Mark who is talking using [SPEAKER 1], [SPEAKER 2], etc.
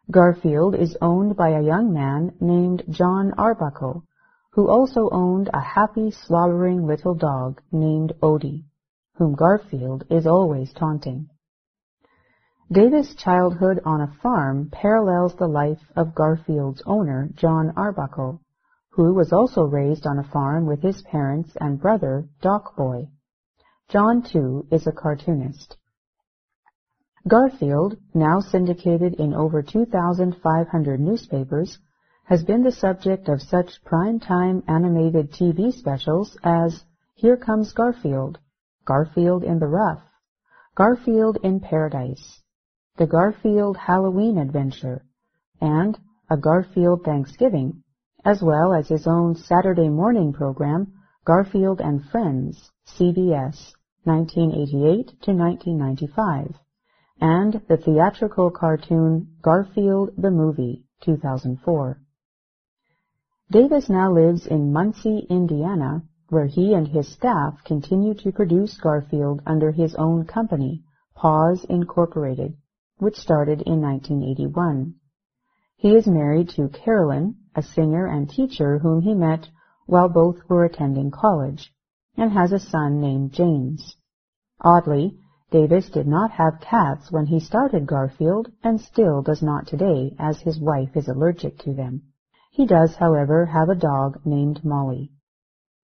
[SPEAKER 1] Garfield is owned by a young man named John Arbuckle, who also owned a happy, slobbering little dog named Odie, whom Garfield is always taunting. Davis' childhood on a farm parallels the life of Garfield's owner, John Arbuckle, who was also raised on a farm with his parents and brother, Doc Boy. John, too, is a cartoonist. Garfield, now syndicated in over 2,500 newspapers, has been the subject of such prime-time animated TV specials as Here Comes Garfield, Garfield in the Rough, Garfield in Paradise, The Garfield Halloween Adventure, and A Garfield Thanksgiving, as well as his own Saturday morning program, Garfield and Friends, CBS, 1988 to 1995, and the theatrical cartoon Garfield the Movie, 2004. Davis now lives in Muncie, Indiana, where he and his staff continue to produce Garfield under his own company, Paws Incorporated, which started in 1981. He is married to Carolyn, a singer and teacher whom he met while both were attending college, and has a son named James. Oddly, Davis did not have cats when he started Garfield, and still does not today, as his wife is allergic to them. He does, however, have a dog named Molly.